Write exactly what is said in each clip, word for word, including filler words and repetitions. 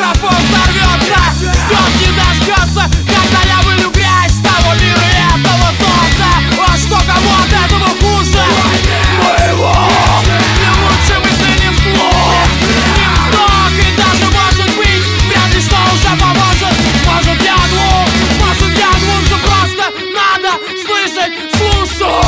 микрофон взорвется, ждет, не дождется, когда я вылью грязь с того мира и этого торта. А что кому от этого хуже? Моего! Не лучше мысли не вслух, не вздох, и даже может быть вряд ли что уже поможет. Может я глуп, может я глуп, что просто надо слышать, слушать.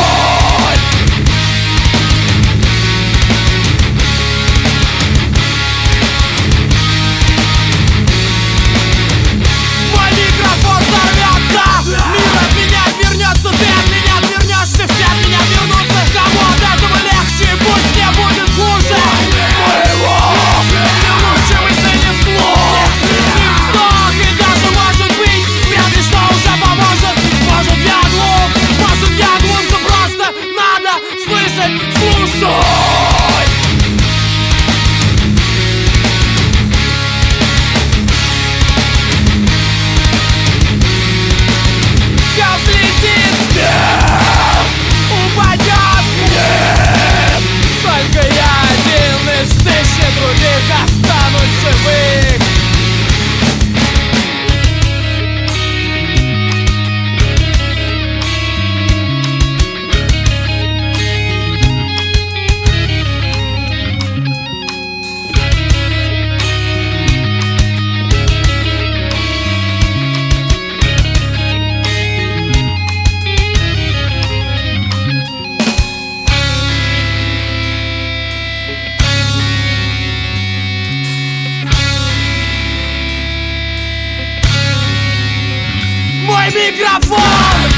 Мир от меня отвернется, ты от меня отвернешься, все от меня вернутся. Кому от этого легче, пусть мне будет хуже. Моего! Не лучше мысли не вслух, не вздох, и даже может быть вряд ли что уже поможет. Может я глуп, может я глуп, что просто надо слышать, слушать. Все взлетит, нет, упадет, нет. Только я один из тысячи других останусь живых. Мой микрофон!